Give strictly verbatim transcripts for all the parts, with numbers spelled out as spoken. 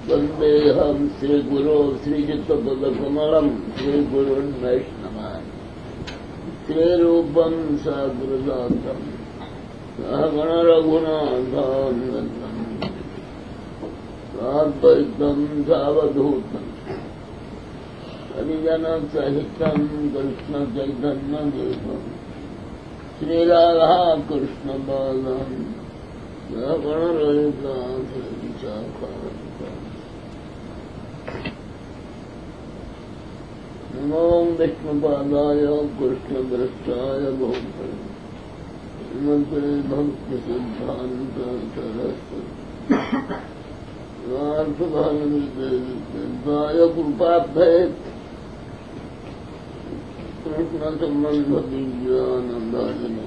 वंदेहम श्री गुरु श्रीजित पदकमलम श्री गुरु वैष्णवान् श्री रूपम साग्रजातम सहगण रघुनाथान्वितम् साद्वैतम सावधूतम् हरिजन सहितं कृष्ण चैतन्य देवम् श्री राधा कृष्ण बालम सहगण ललिता नमो विष्णुपादाय कृष्णद्रष्टाय भूतले श्रीमते भक्ति सिद्धांत सरस्वती कृपाभय कृष्ण संबंध विज्ञानंदायिने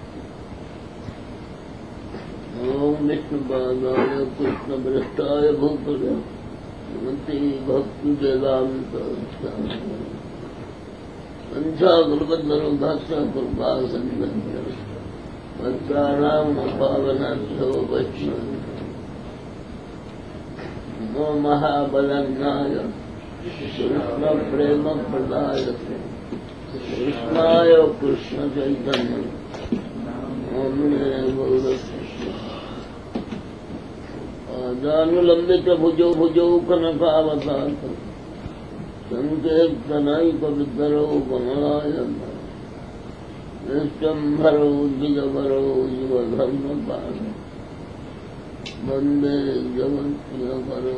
ओम विष्णुपादाय कृष्णद्रष्टाय भूतले श्रीमते भक्ति वेदांत पंचाग्रबंधनो भाष्य कृपा संबंध भक्तानां पावनार्थो वैष्णव नमो महाबलन्नाय कृष्ण प्रेम प्रदायते कृष्णाय कृष्ण चैतन्य आजानुलंबित भुजो भुजो कनकावतार संकीर्तनैकविद्रो कमलायन निष्टम्भरो द्विजवरो युवधर्मपाल वंदे जगत्प्रियकरो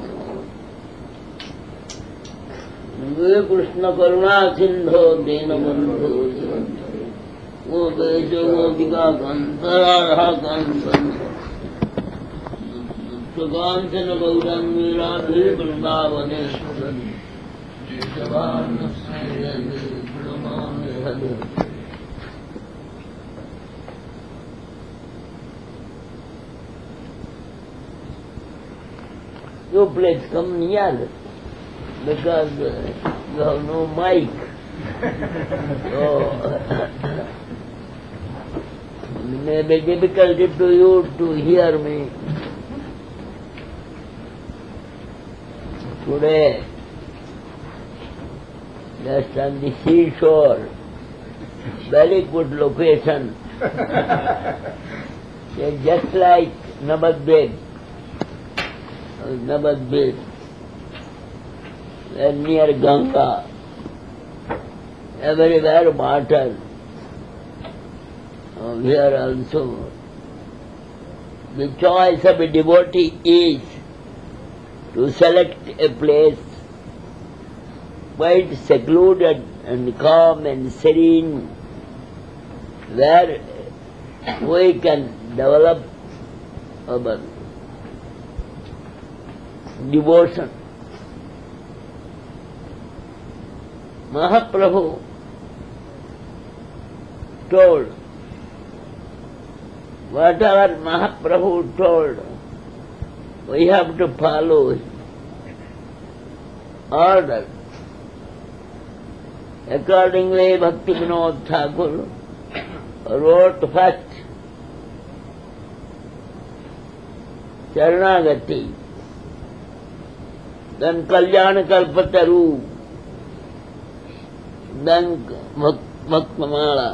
वे कृष्ण करुणा सिंधो दीनबंधो वो देश मोदिका Kantara कंसन सुकांचन Gaurangi Radhe Vrindavaneshwari You please come near because uh, you have no mic. So it may be difficult to you to hear me. Today, just on the seashore, very good location, just like Navadvip. Navadvip, and near Ganga, everywhere water. Uh, here also, the choice of a devotee is to select a place quite secluded and calm and serene, where we can develop our devotion. Mahaprabhu told, whatever Mahaprabhu told, we have to follow his order. Accordingly, Bhakti Vinod Thakur wrote first Sharanagati, then Kalyana Kalpataru, then Bhaktamala,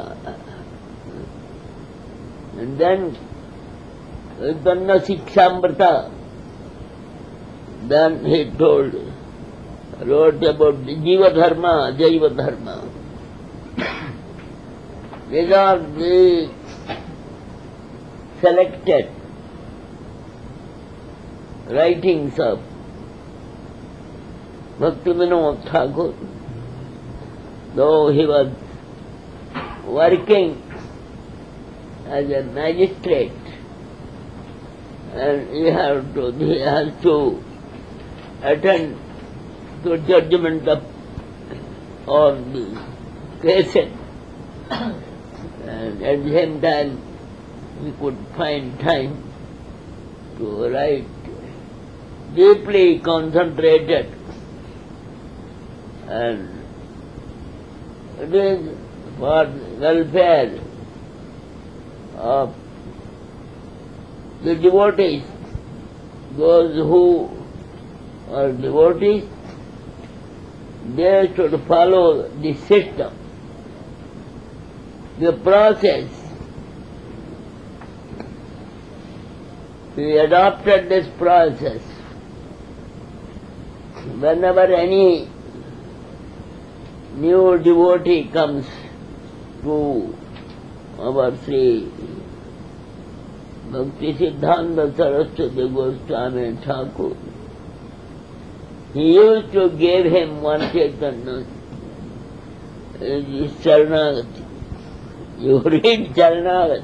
and then Vidhanna Shikshamrita. Then he told, wrote about Jiva Dharma, Jaiva Dharma. These are the selected writings of Bhakti Vinod Thakur. Though he was working as a magistrate, and he had to, he has to attend to judgment of all the cases, and at the same time he could find time to write deeply concentrated, and it is for welfare of the devotees, those who or devotees, they should follow the system, the process. We adopted this process. Whenever any new devotee comes to our Sri Bhakti Siddhanta Saraswati Goswami Thakur, he used to give him one Chaitanya, his Charanagati. You read Charanagati,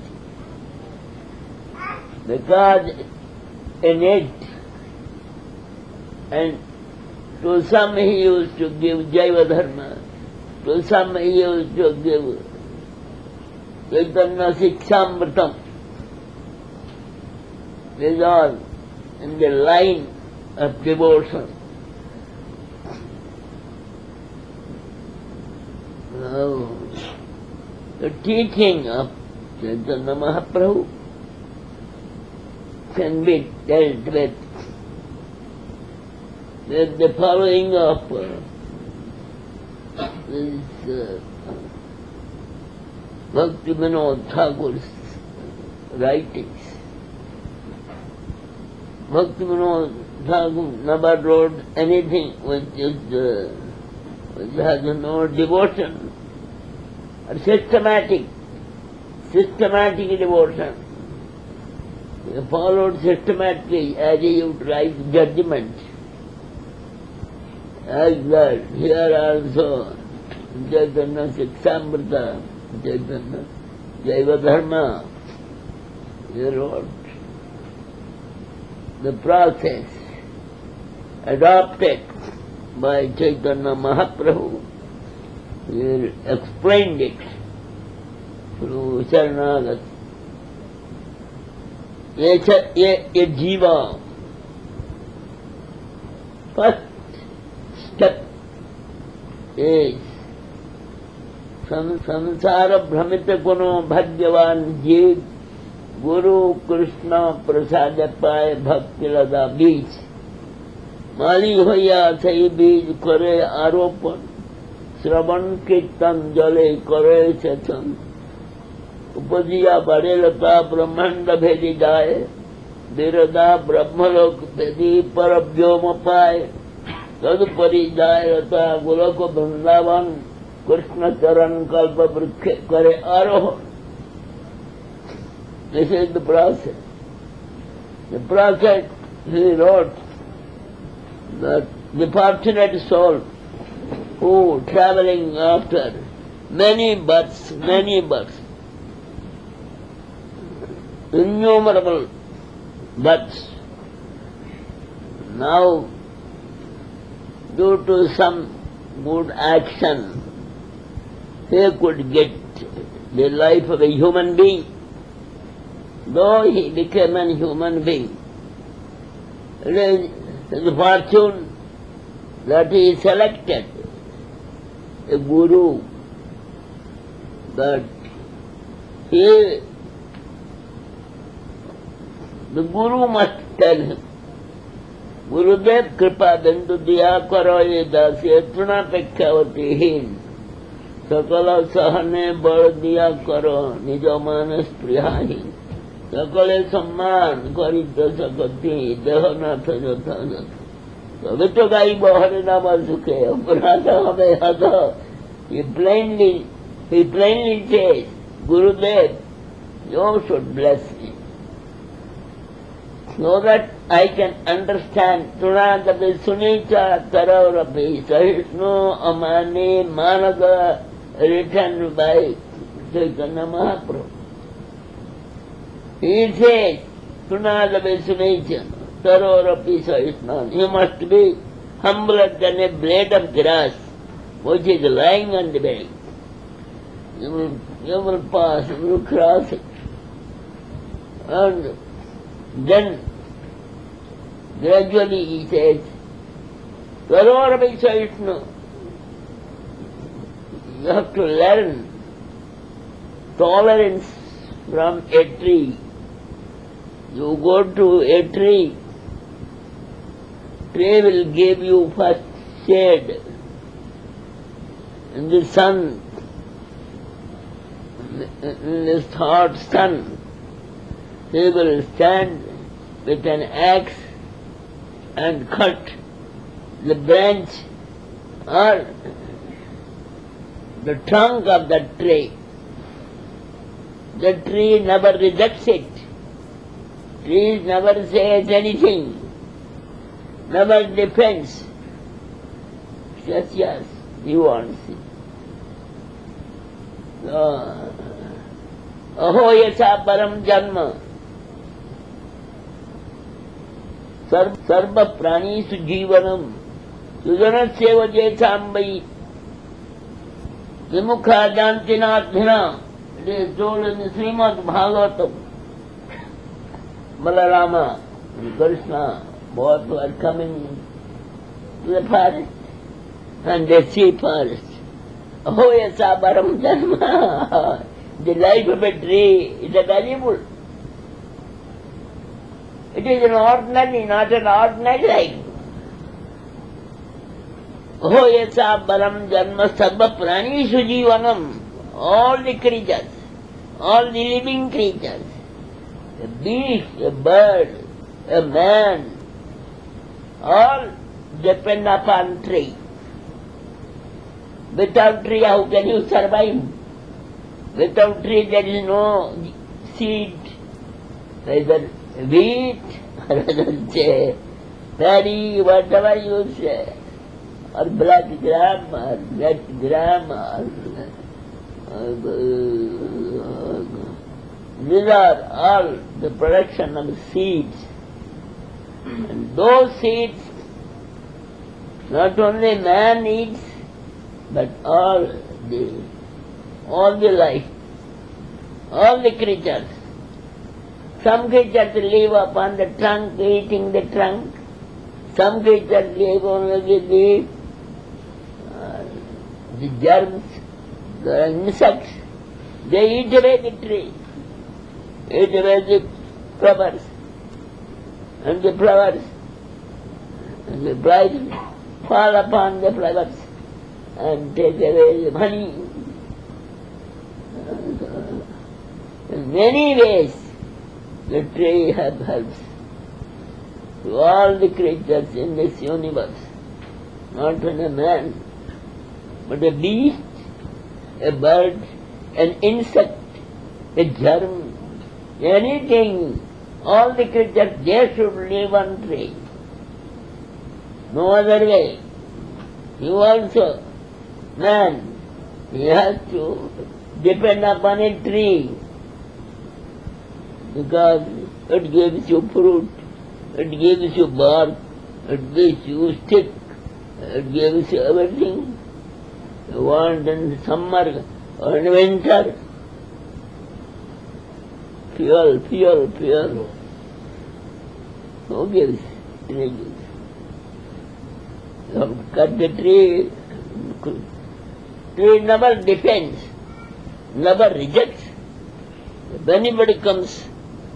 because in it, and to some he used to give Jaiva Dharma, to some he used to give Chaitanya Sikshamritam. This is all in the line of devotion. Now, the teaching of Chaitanya Mahaprabhu can be dealt with with the following of uh, this uh, Bhakti Vinod Thakur's writings. Bhakti Vinod Thakur never wrote anything which is uh, which has no devotion or systematic, systematic devotion. He followed systematically as he utilized judgment. As that, here also, Chaitanya Sikshamrita, Chaitanya Jaiva Dharma, he wrote the process adopted by Chaitanya Mahaprabhu. He explained it through Sharanagati. Ye, ye, ye jiva, first step is samsara भ्रमित गुनो भाग्यवान जीव गुरु कृष्ण प्रसाद पाए भक्ति लगा बीज माली होया सही बीज करे आरोपण श्रवण कीर्तन जले करे सचन उपजिया बड़े लता ब्रह्मांड भेदी जाए विरदा ब्रह्मलोक भेदी पर व्योम पाए तदुपरि जाए लता गोलोक वृंदावन कृष्ण चरण कल्प वृक्ष करे आरोहण. This is the process. The process he wrote that the fortunate soul who traveling after many births, many births, innumerable births, now due to some good action, he could get the life of a human being. Though he became a human being, it is his fortune that he selected a guru, that he, the guru must tell him, Gurudev kripa bindu diya karo ye dasi tuna pekkhavati hin sakala sahane bal diya karo nijo manas priyahin sakale samman karita sakati dehanatha jatha तभी तो गाई बहरे ना मर चुके अपराध हमें हतो. He plainly, he plainly says, Gurudev, you should bless me, so that I can understand. Tunadapi sunita tararapi sahisnu amani manada, written by Chaitanya Mahaprabhu. He says, Tunadapi sunita tararapi sahisnu. You must be humbler than a blade of grass which is lying on the bank. You will, you will pass, you will cross it. And then gradually he says, Tararapi sahisnu. You have to learn tolerance from a tree. You go to a tree tree will give you first shade in the sun, in this hot sun. He will stand with an axe and cut the branch or the trunk of the tree. The tree never rejects it. Tree never says anything, never defends. Yes, yes, he wants it. So, aho yasa param janma. Sarva pranisu jivanam. Sujanasya vajesambhai. Vimukha jantinatmina. It is told in the Srimad Bhagavatam. Balarama and Krishna both were coming to the forest and they see forest. Oh yes, Baram Dharma. The life of a tree is a valuable. It is an ordinary, not an ordinary life. Oh yes, Baram Dharma Sabha Prani Sujivanam. All the creatures, all the living creatures, a beast, a bird, a man, all depend upon tree. Without tree, how can you survive? Without tree, there is no seed, either wheat, or rather say, paddy, whatever you say, or black gram, or red gram, or these are all the production of seeds. And those seeds, not only man eats, but all the, all the life, all the creatures. Some creatures live upon the trunk, eating the trunk. Some creatures live only with the, uh, the germs, the insects. They eat away the tree, eat away the flowers, and the flowers, and the bright fall upon the flowers and take away the honey. In many ways, the tree has helped to all the creatures in this universe, not only a man, but a beast, a bird, an insect, a germ, anything, all the creatures, they should live on tree. No other way. You also, man, he has to depend upon a tree because it gives you fruit, it gives you bark, it gives you stick, it gives you everything you want in summer or in winter. Fuel, fuel, fuel. Who gives? Tree gives. You have to cut the tree. Tree never defends, never rejects. If anybody comes,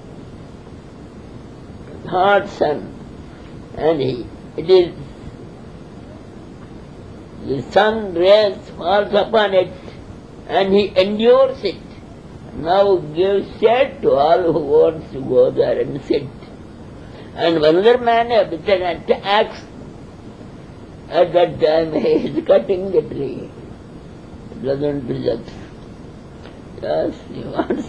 hot sun, and he, it is the sun rays falls upon it, and he endures it. Now gives shade to all who wants to go there and sit. And another man with an axe, at that time he is cutting the tree. It doesn't reject. Yes, he wants.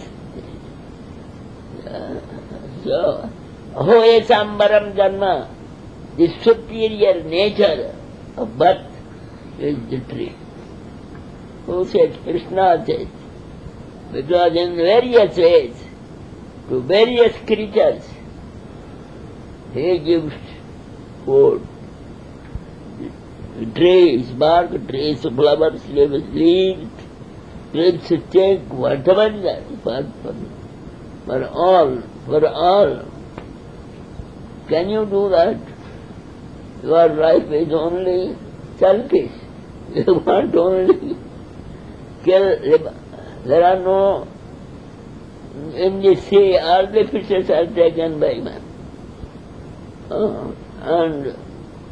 Yeah. So, Ahoye Sambaram Janma, the superior nature of birth is the tree. Who says? Krishna says. Because in various ways, to various creatures, he gives food. Trees, bark, trees, flowers, leaves, leaves, leaves, stick, whatever that, for, for, for all, for all. Can you do that? Your life is only selfish. You want only kill. There are no, in the sea, all the fishes are taken by man. Oh, and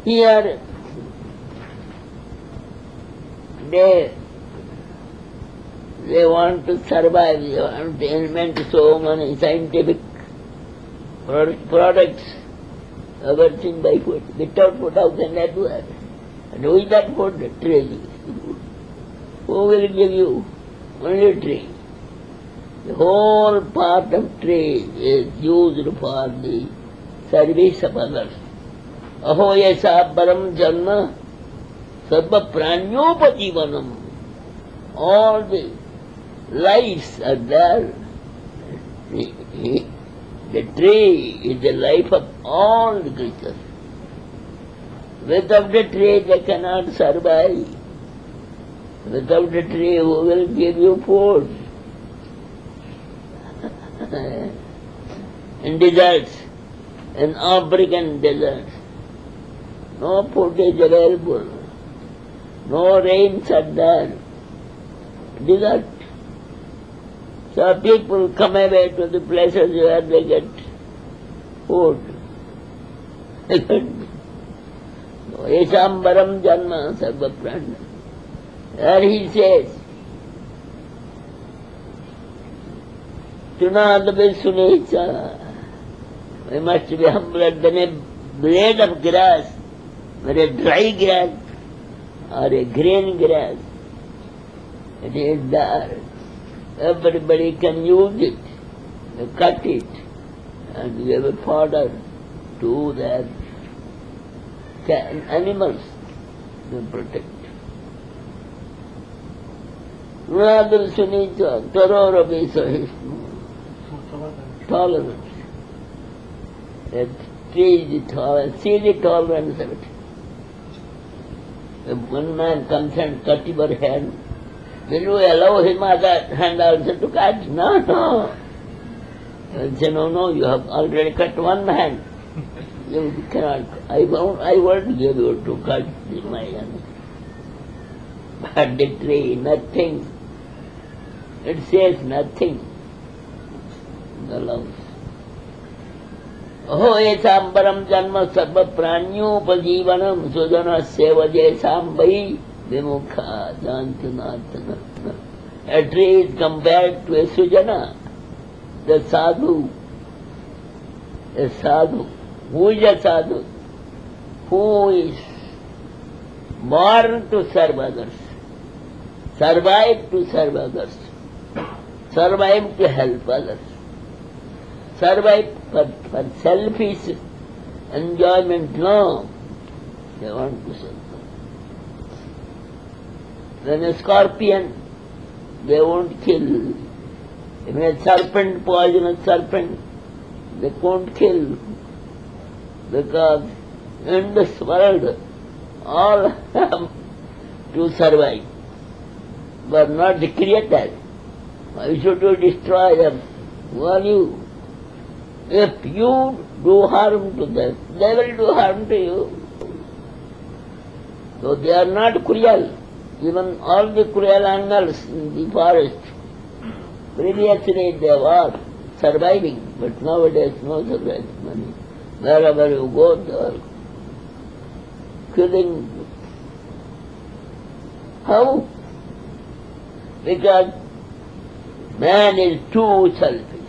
Here they they want to survive, they want to invent so many scientific products, everything by food. Without food, how can they do that? And with that food, the tree. Who will give you? Only tree. The whole part of tree is used for the service of others. Aho yasa param janma sarva pranyopajivanam. All the lives are there. The tree is the life of all the creatures. Without the tree they cannot survive. Without the tree who will give you food? In deserts, in African deserts, no food is available, no rains are there, desert. So people come away to the places where they get food. Esambaram janma sarva prana. There he says, Tunadabe sunecha. We must be humble than a blade of grass, or a dry grass, or a green grass. It is there. Everybody can use it, they cut it, and give a fodder to their animals to protect. Radha Sunita, Tarora Visahismu, tolerance. That tree is tolerance, see the tolerance of it. If one man comes and cut your hand, will you allow him that hand also to cut? No, no. He will say, no, no, you have already cut one hand. You cannot, I won't, I won't give you to cut my hand. But the tree, nothing. It says nothing. The love. Aho esambaram janma sarva pranyopajivanam sujana sevaje sambai vimukha jantanatana. A tree is compared to a sujana, the sadhu. A sadhu. Who is a sadhu? Who is born to serve others, survive to serve others, survive to help others, survive for, for selfish enjoyment, no. They want to serve. When a scorpion, they won't kill. If a serpent, poisonous serpent, they won't kill. Because in this world, all have to survive, but not the creator. Why should you destroy them? Who are you? If you do harm to them, they will do harm to you. So they are not cruel. Even all the cruel animals in the forest, previously they were surviving, but nowadays no surviving. Wherever you go, they are killing. How? Because man is too selfish.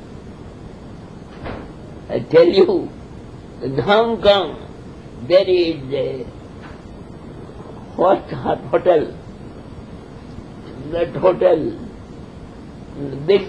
I tell you, in Hong Kong, there is a first hotel. That hotel, big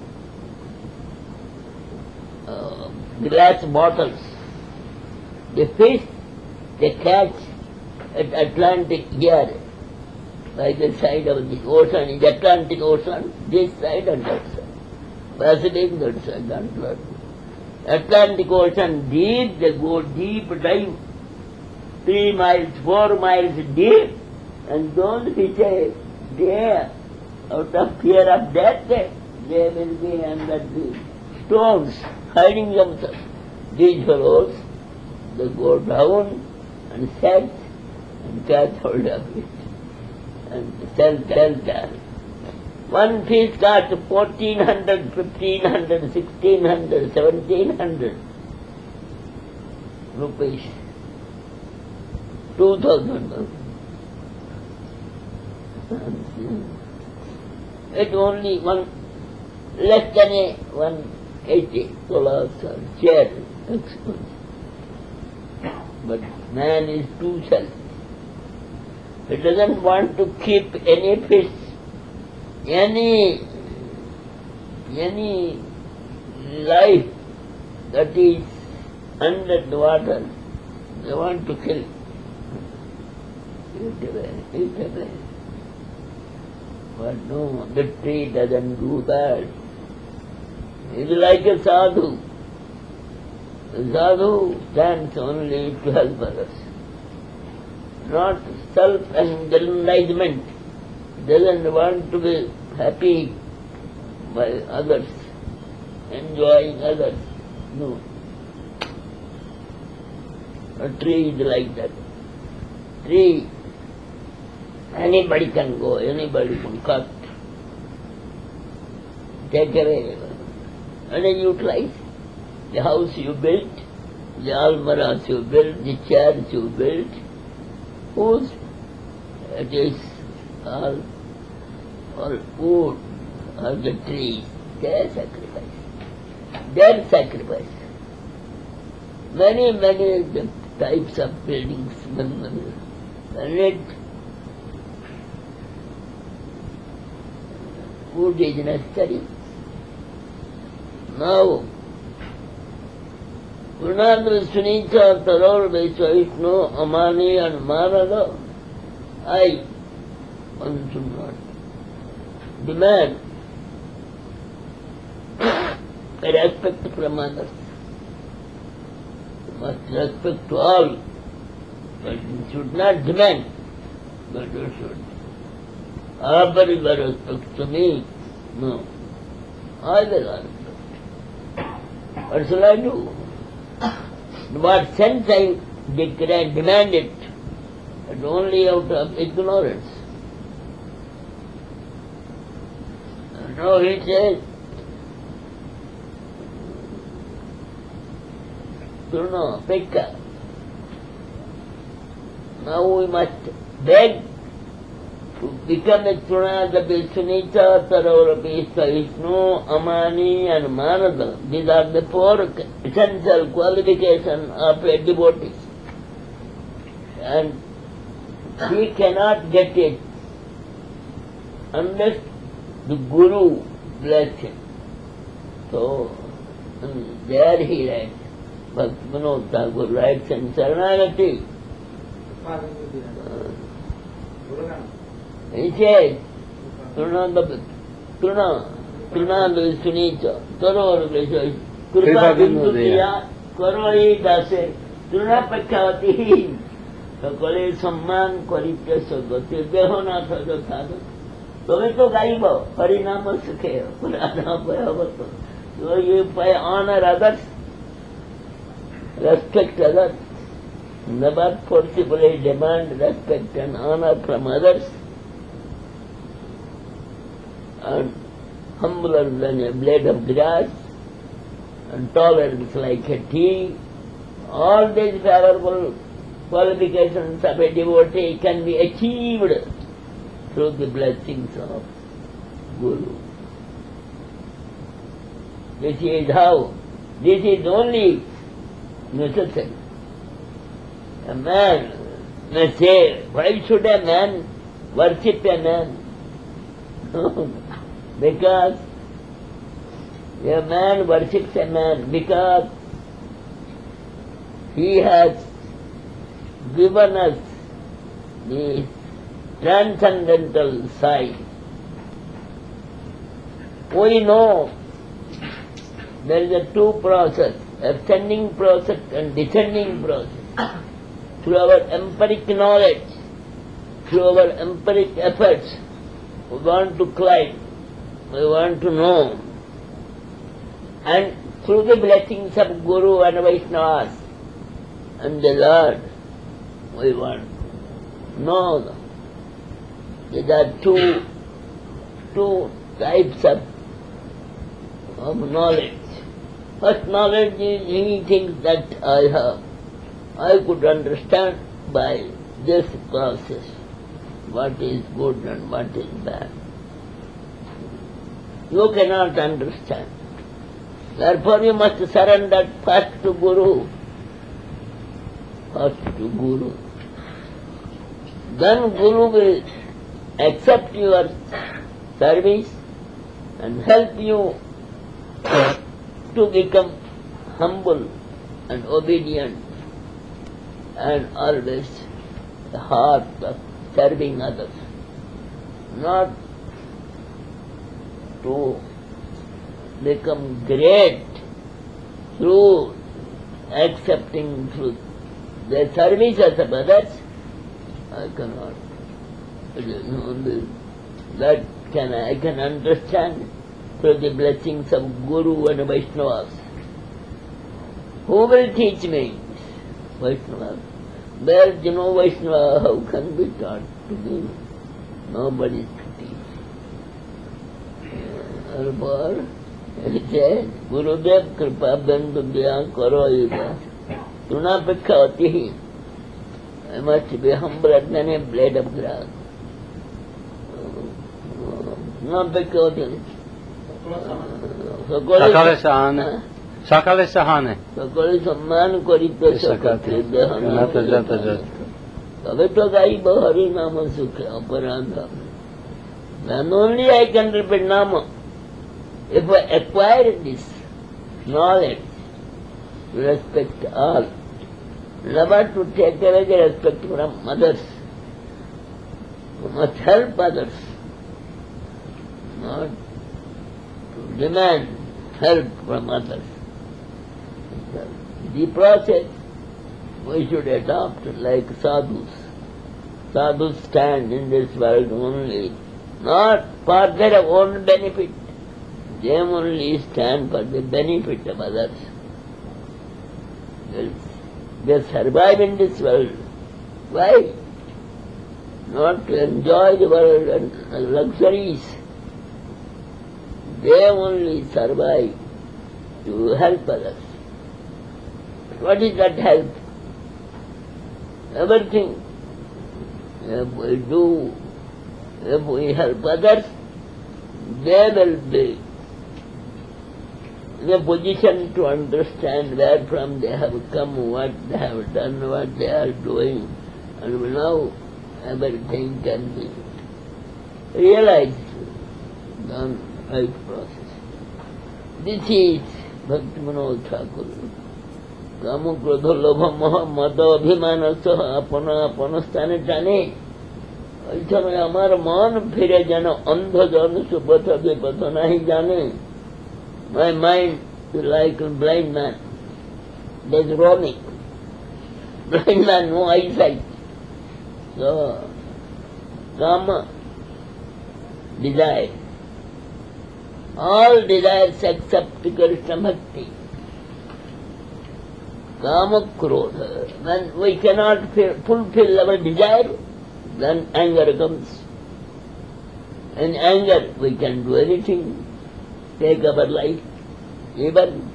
uh, glass bottles. The fish they catch at Atlantic here, by the side of the ocean, in the Atlantic Ocean, this side and that side. Pacific, that side, Atlantic. Atlantic Ocean deep, they go deep dive, three miles, four miles deep, and those fishes, they, out of fear of death, they will be under the stones, hiding themselves. These fellows, they go down and set and catch hold of it and sell, sell that. One fish cost fourteen hundred, fifteen hundred, sixteen hundred, seventeen hundred rupees. two thousand. It only one, less than a one eighty dollars or share. But man is too selfish. He doesn't want to keep any fish, any, any life that is under the water. They want to kill. Eat away, eat away. But no, the tree doesn't do that. It's like a sadhu. The sadhu stands only to help others, not self-aggrandizement. Doesn't want to be happy by others, enjoying others. No. A tree is like that. Tree, anybody can go, anybody can cut, take away, and then utilize. The house you built, the almirahs you built, the chairs you built, whose it is all, all wood of the tree, their sacrifice, their sacrifice. Many, many the types of buildings, and it wood is necessary. Now, Purnanda Sunita, Taror, Vaishvaishnu, Amani and Marada, I want to not demand respect from others. You must respect to all, but you should not demand, but you should offer your respect to me. No, I will respect. What shall I do? In what sense I declare, demand it, but only out of ignorance. And now he says, Truna, Pekka. Now we must beg to become a Truna, the Sunita, Taravara, Vishnu, Amani and Manada. These are the four essential qualifications of a devotee. And he cannot get it unless the Guru bless him. So, there he writes, Bhakti Vinod Thakur writes in Saranagati. He says, Truna, Truna, Truna Sunita, Taror Vishwaishnu, Kripa Binduya, Karoi Dase, Truna Pakavati, Sakale Samman Koripya Sagati, Behona Sagatana. তুমি তো গাইব হরিনাম সুখে পুরাণ. So you pay honor others, respect others, never forcibly demand respect and honor from others, and humbler than a blade of grass, and tolerance like a tree. All these favorable qualifications of a devotee can be achieved through the blessings of Guru. This is how, this is only necessary. A man may say, why should a man worship a man? Because a man worships a man because he has given us the transcendental side. We know there is a two process, ascending process and descending process. Through our empiric knowledge, through our empiric efforts, we want to climb, we want to know. And through the blessings of Guru and Vaishnavas and the Lord, we want to know them. There are two, two types of, of knowledge. First knowledge is anything that I have, I could understand by this process, what is good and what is bad. You cannot understand. Therefore you must surrender first to Guru. First to Guru. Then Guru will accept your service and help you to become humble and obedient and always the heart of serving others, not to become great through accepting through the services of others. I cannot. That can I can understand through the blessings of Guru and Vaishnavas. Who will teach me? Vaishnavas. There is no Vaishnava, how can be taught to me? Nobody is to teach. Therefore, he said, Gurudev kripa bindu dya karo yuga. Tunapekhavati. I must be humbler than a blade of grass. Tunapekhavati. Sakale sahane. Sakale sahane. Sakale samman karito sakate dehana. Tabe to gaibo hari nama sukha aparadha. Then only I can repeat nama. If I acquire this knowledge, respect all, never to take away the respect from others, you must help others, not to demand help from others. The process we should adopt like sadhus. Sadhus stand in this world only, not for their own benefit. They only stand for the benefit of others. They survive in this world. Why? Not to enjoy the world and luxuries. They only survive to help others. What is that help? Everything. If we do, if we help others, they will be in a position to understand where from they have come, what they have done, what they are doing, and now everything can be realized, done right process. This is Bhakti Manoj Thakur. Kama krodha lobha moha mada abhimana saha apana apana sthane jane. ऐसा हमारा मन फिरे जन अंध जन सुपथ विपथ नहीं जाने. My mind is like a blind man. There's roaming. Blind man, no eyesight. So, kama, desire. All desires except Krishna Bhakti. Kama krodha. When we cannot fulfill our desire, then anger comes. In anger we can do anything. Take our life, even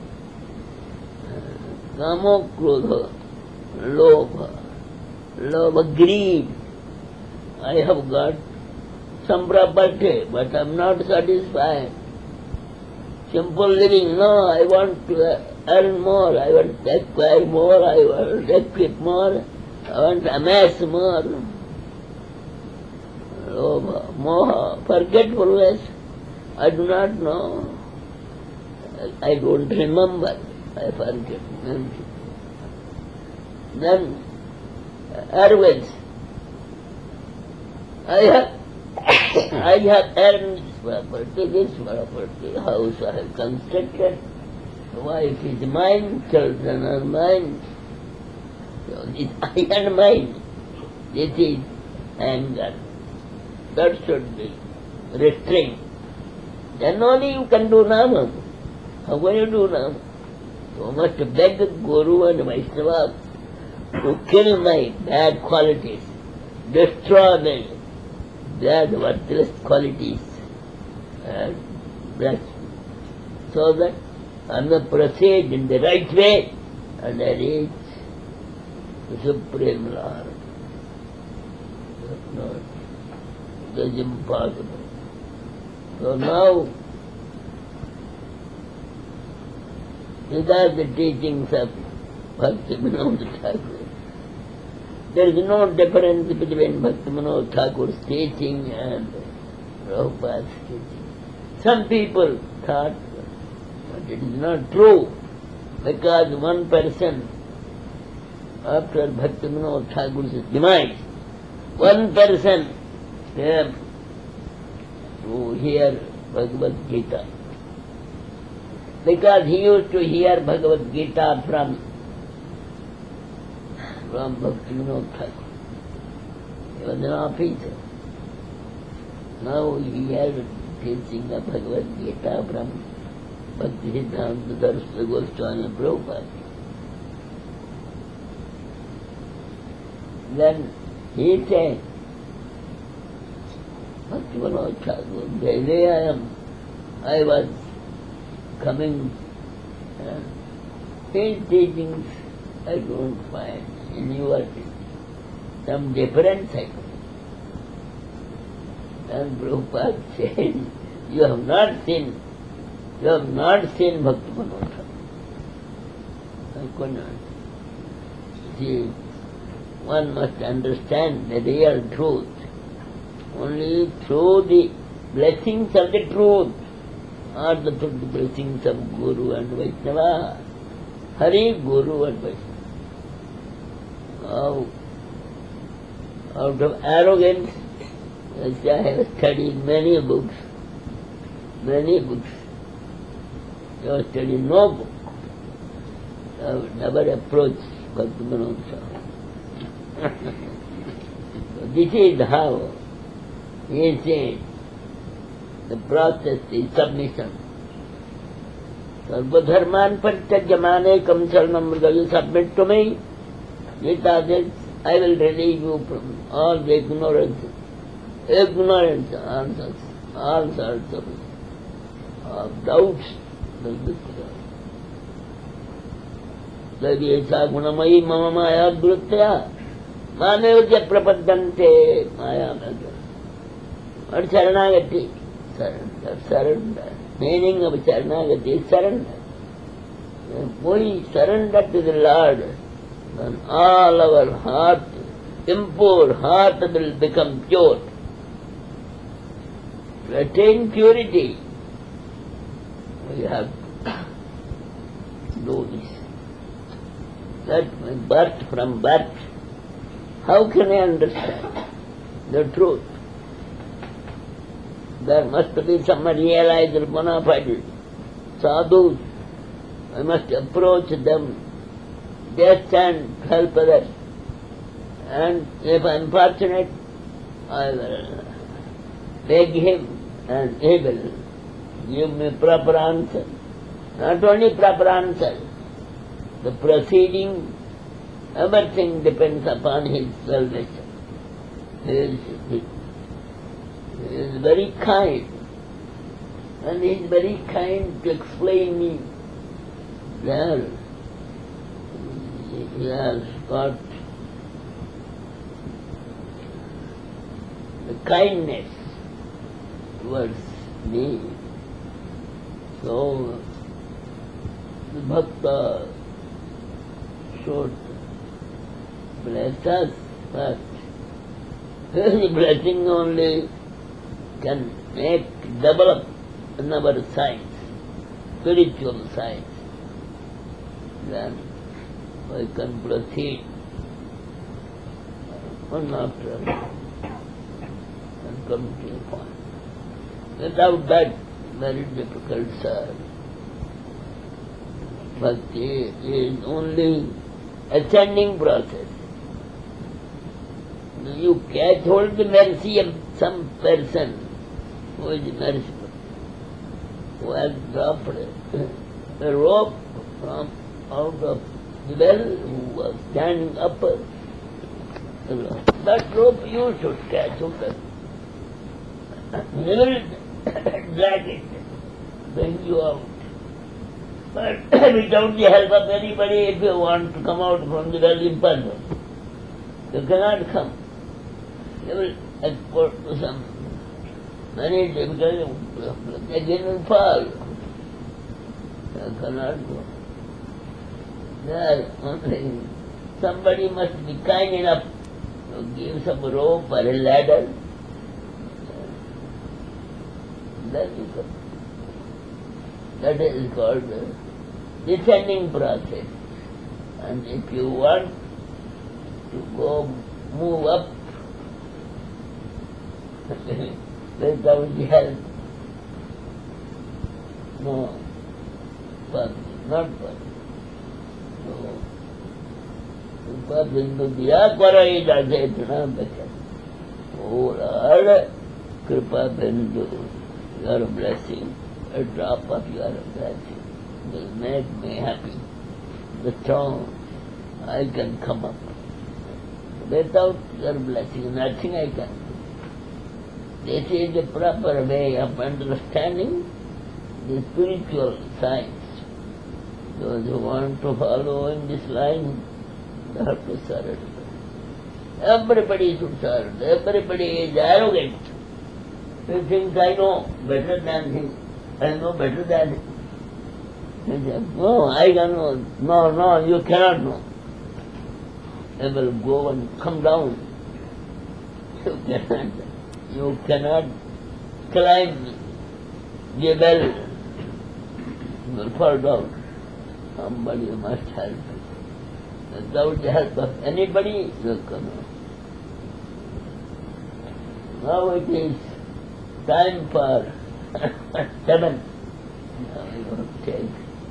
kamo krodha, lobha, lobha, greed. I have got some property, but I am not satisfied. Simple living, no, I want to earn more, I want to acquire more, I want to equip more, I want to amass more. Lobha, moha, forgetfulness. I do not know. I don't remember. I forget. Then, arrogance. I have, I have earned this property, this property, house I have constructed, wife is mine, children are mine. So this I and mine. This is anger. That should be restrained. Then only you can do Nama. How can you do Nama? You must beg Guru and Vaishnava to kill my bad qualities, destroy my bad worthless qualities, and bless, so that I may proceed in the right way and I reach the Supreme Lord. not. It is impossible. So now, these are the teachings of Bhaktivinoda Thakur. There is no difference between Bhaktivinoda Thakur's teaching and Prabhupada's teaching. Some people thought, but it is not true, because one person, after Bhaktivinoda Thakur's demise, one person came to hear Bhagavad Gita. Because he used to hear Bhagavad Gita from, from Bhaktivinoda Thakur. He was an officer. Now he heard teaching of Bhagavad Gita from Bhaktisiddhanta Saraswati Goswami Prabhupada. Then he said, Bhaktivinoda Thakur, there I am. I was coming, uh, his teachings I don't find in your teaching. Some difference I find. And Prabhupada said, you have not seen, you have not seen Bhaktivinoda Thakur. I could not. See, one must understand the real truth. Only through the blessings of the truth, or the, through the blessings of Guru and Vaishnava. Hari, Guru and Vaishnava. Now, out of arrogance, as I have studied many books, many books. I have studied no book. I have never approached Bhaktivinoda Thakur. This is how he said the process is submission. Sarvadharman parityajyamane kam saranam mrida. You submit to me, Gita says, I will relieve you from all the ignorance, ignorance answers, all sorts of, of doubts. Savyesa gunamayi mama maya dhrutya manevja prapaddante maya maya. What Sharanagati? Surrender, surrender. Meaning of Sharanagati is surrender. We surrender to the Lord, and all our heart, impure heart will become pure. To attain purity, we have to do this. That birth from birth, how can I understand the truth? There must be some realized bona fide sadhus. I must approach them just and help others. And if I am fortunate, I will beg him and he will give me proper answer. Not only proper answer, the proceeding, everything depends upon his salvation. He is, he, he is very kind, and he is very kind to explain me there. He has got the kindness towards me. So, the Bhakta should bless us, but his blessing only can make, develop another science, spiritual science. Then we can proceed one after another and come to a point. Without that, very difficult, sir. Bhakti is only ascending process. You catch hold the mercy of some person who is merciful, who has dropped a rope from out of the well, who was standing up. That rope you should catch hold of. He will drag it, bring you out. But without the help of anybody, if you want to come out from the well, impossible. You cannot come. They will export to some many difficult, they didn't fall. They cannot go. There only somebody must be kind enough to give some rope or a ladder. Then you can. That is called the descending process. And if you want to go move up without help, no, possible, not possible. So, Rupa Bindu Diya Karaida Chetana Bhakya. Oh Lord, Kripa Bindu, your blessing, a drop of your blessing will make me happy. The strong, I can come up. Without your blessing, nothing I can do. This is the proper way of understanding the spiritual science. Those who want to follow in this line, they have to surrender. Everybody should surrender. Everybody is arrogant. He thinks, I know better than him. I know better than him. He says, no, I can know. No, no, you cannot know. They will go and come down. You cannot. You cannot climb Jebel. You will fall down. Somebody must help you. Without the help of anybody, you cannot. Now it is time for seven. Now you have take.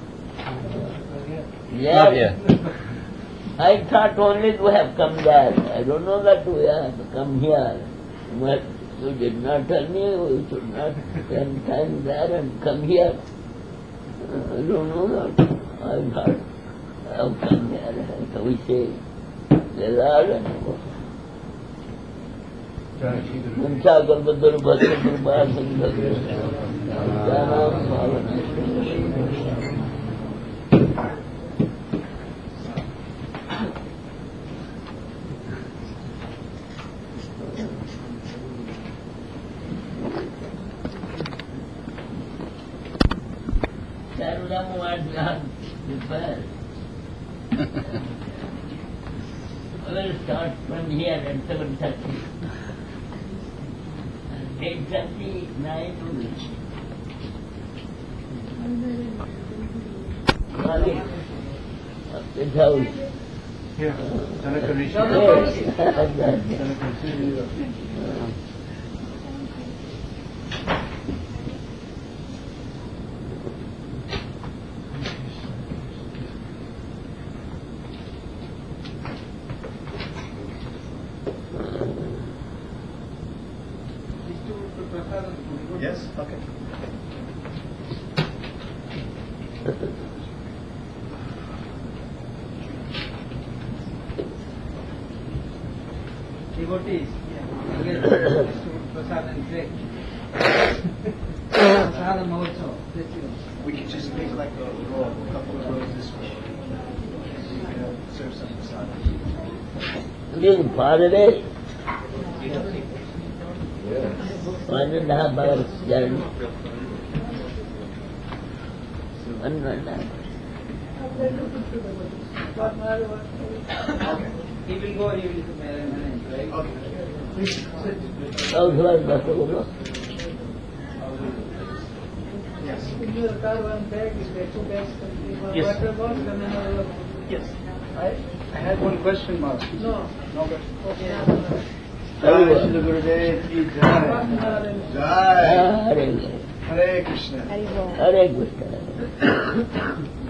Not yet. I thought only to have come there. I don't know that we have to come here. But you did not tell me we should not spend time there and come here. I don't know that. I thought I have come here. So we say, the Lord and go. Munchagar Badur Bhatta Durbar Sindhar Janam Bhavana. Sarudamu was not prepared. We will start from here at seven thirty. eight thirty, nine to reach. Malik, of this house. Here, Janaka Rishi. Yes. Janaka Rishi. Yes, okay. Devotees, Prasad and Greg. Prasadam also. We can just make like a row, a couple of rows this way. You can serve some prasad. This is far away. One and a half hours journey. One and a half. He will go, he will manage, right? Okay. House was Basagolo. Yes. The car one bag is there, two bags, Yes. water bottle and another. Yes. Right? I had one question, Mark. No. No question. Okay. Jai Shri Gurudev ki Jai. Jai. Hare Hare Krishna. Hare Krishna.